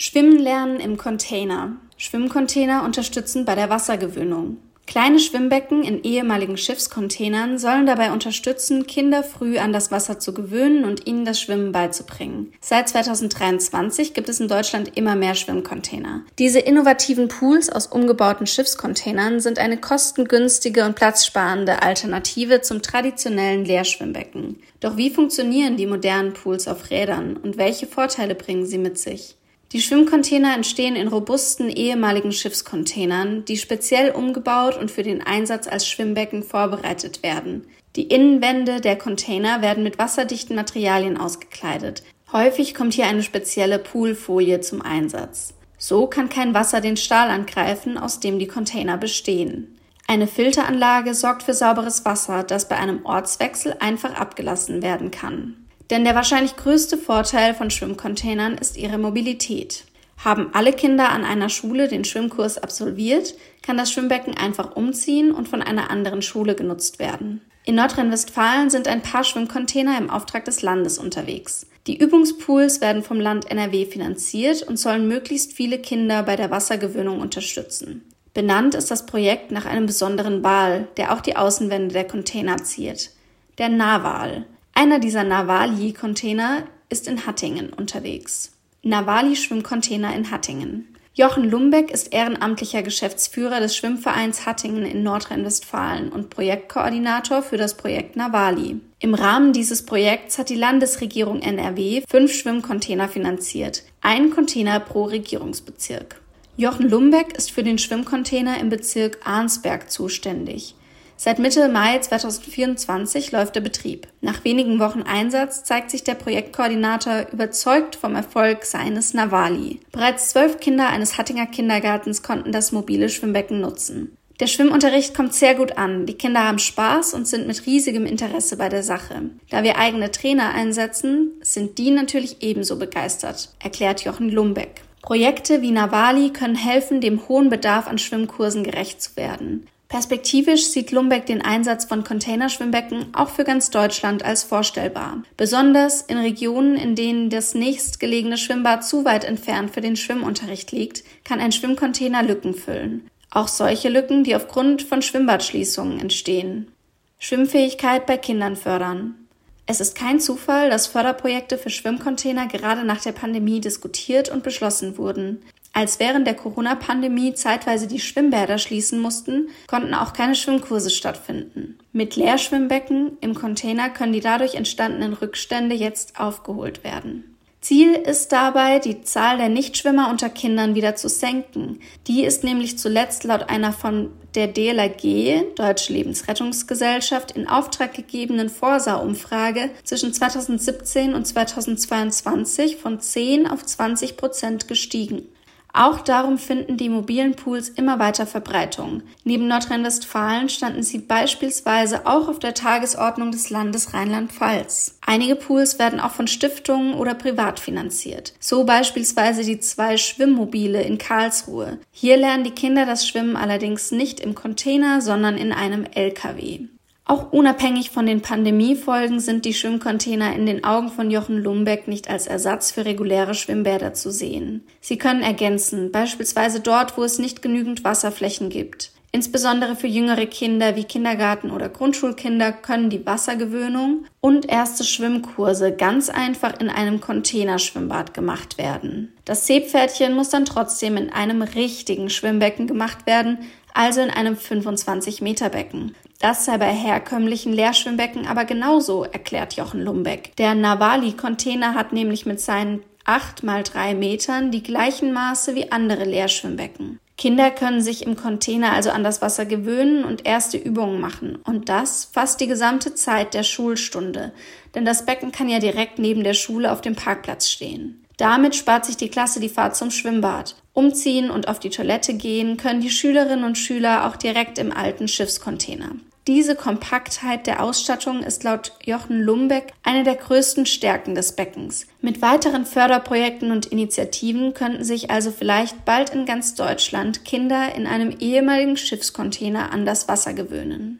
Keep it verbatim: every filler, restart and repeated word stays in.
Schwimmen lernen im Container. Schwimmcontainer unterstützen bei der Wassergewöhnung. Kleine Schwimmbecken in ehemaligen Schiffscontainern sollen dabei unterstützen, Kinder früh an das Wasser zu gewöhnen und ihnen das Schwimmen beizubringen. Seit zweitausenddreiundzwanzig gibt es in Deutschland immer mehr Schwimmcontainer. Diese innovativen Pools aus umgebauten Schiffscontainern sind eine kostengünstige und platzsparende Alternative zum traditionellen Leerschwimmbecken. Doch wie funktionieren die modernen Pools auf Rädern und welche Vorteile bringen sie mit sich? Die Schwimmcontainer entstehen in robusten ehemaligen Schiffscontainern, die speziell umgebaut und für den Einsatz als Schwimmbecken vorbereitet werden. Die Innenwände der Container werden mit wasserdichten Materialien ausgekleidet. Häufig kommt hier eine spezielle Poolfolie zum Einsatz. So kann kein Wasser den Stahl angreifen, aus dem die Container bestehen. Eine Filteranlage sorgt für sauberes Wasser, das bei einem Ortswechsel einfach abgelassen werden kann. Denn der wahrscheinlich größte Vorteil von Schwimmcontainern ist ihre Mobilität. Haben alle Kinder an einer Schule den Schwimmkurs absolviert, kann das Schwimmbecken einfach umziehen und von einer anderen Schule genutzt werden. In Nordrhein-Westfalen sind ein paar Schwimmcontainer im Auftrag des Landes unterwegs. Die Übungspools werden vom Land N R W finanziert und sollen möglichst viele Kinder bei der Wassergewöhnung unterstützen. Benannt ist das Projekt nach einem besonderen Wal, der auch die Außenwände der Container ziert. Der Narwal. Einer dieser Narwali-Container ist in Hattingen unterwegs. Narwali-Schwimmcontainer in Hattingen. Jochen Lumbeck ist ehrenamtlicher Geschäftsführer des Schwimmvereins Hattingen in Nordrhein-Westfalen und Projektkoordinator für das Projekt Narwali. Im Rahmen dieses Projekts hat die Landesregierung N R W fünf Schwimmcontainer finanziert, ein Container pro Regierungsbezirk. Jochen Lumbeck ist für den Schwimmcontainer im Bezirk Arnsberg zuständig. Seit Mitte Mai zweitausendvierundzwanzig läuft der Betrieb. Nach wenigen Wochen Einsatz zeigt sich der Projektkoordinator überzeugt vom Erfolg seines Narwali. Bereits zwölf Kinder eines Hattinger Kindergartens konnten das mobile Schwimmbecken nutzen. Der Schwimmunterricht kommt sehr gut an. Die Kinder haben Spaß und sind mit riesigem Interesse bei der Sache. Da wir eigene Trainer einsetzen, sind die natürlich ebenso begeistert, erklärt Jochen Lumbeck. Projekte wie Narwali können helfen, dem hohen Bedarf an Schwimmkursen gerecht zu werden. Perspektivisch sieht Lumbeck den Einsatz von Containerschwimmbecken auch für ganz Deutschland als vorstellbar. Besonders in Regionen, in denen das nächstgelegene Schwimmbad zu weit entfernt für den Schwimmunterricht liegt, kann ein Schwimmcontainer Lücken füllen. Auch solche Lücken, die aufgrund von Schwimmbadschließungen entstehen. Schwimmfähigkeit bei Kindern fördern. Es ist kein Zufall, dass Förderprojekte für Schwimmcontainer gerade nach der Pandemie diskutiert und beschlossen wurden. Als während der Corona-Pandemie zeitweise die Schwimmbäder schließen mussten, konnten auch keine Schwimmkurse stattfinden. Mit Leerschwimmbecken im Container können die dadurch entstandenen Rückstände jetzt aufgeholt werden. Ziel ist dabei, die Zahl der Nichtschwimmer unter Kindern wieder zu senken. Die ist nämlich zuletzt laut einer von der D L R G, Deutsche Lebensrettungsgesellschaft, in Auftrag gegebenen Forsa-Umfrage zwischen zweitausendsiebzehn und zweitausendzweiundzwanzig von zehn auf zwanzig Prozent gestiegen. Auch darum finden die mobilen Pools immer weiter Verbreitung. Neben Nordrhein-Westfalen standen sie beispielsweise auch auf der Tagesordnung des Landes Rheinland-Pfalz. Einige Pools werden auch von Stiftungen oder privat finanziert. So beispielsweise die zwei Schwimmmobile in Karlsruhe. Hier lernen die Kinder das Schwimmen allerdings nicht im Container, sondern in einem L K W. Auch unabhängig von den Pandemiefolgen sind die Schwimmcontainer in den Augen von Jochen Lumbeck nicht als Ersatz für reguläre Schwimmbäder zu sehen. Sie können ergänzen, beispielsweise dort, wo es nicht genügend Wasserflächen gibt. Insbesondere für jüngere Kinder wie Kindergarten- oder Grundschulkinder können die Wassergewöhnung und erste Schwimmkurse ganz einfach in einem Containerschwimmbad gemacht werden. Das Seepferdchen muss dann trotzdem in einem richtigen Schwimmbecken gemacht werden, also in einem fünfundzwanzig Meter Becken. Das sei bei herkömmlichen Leerschwimmbecken aber genauso, erklärt Jochen Lumbeck. Der Narwali-Container hat nämlich mit seinen acht mal drei Metern die gleichen Maße wie andere Leerschwimmbecken. Kinder können sich im Container also an das Wasser gewöhnen und erste Übungen machen. Und das fast die gesamte Zeit der Schulstunde. Denn das Becken kann ja direkt neben der Schule auf dem Parkplatz stehen. Damit spart sich die Klasse die Fahrt zum Schwimmbad. Umziehen und auf die Toilette gehen können die Schülerinnen und Schüler auch direkt im alten Schiffscontainer. Diese Kompaktheit der Ausstattung ist laut Jochen Lumbeck eine der größten Stärken des Beckens. Mit weiteren Förderprojekten und Initiativen könnten sich also vielleicht bald in ganz Deutschland Kinder in einem ehemaligen Schiffscontainer an das Wasser gewöhnen.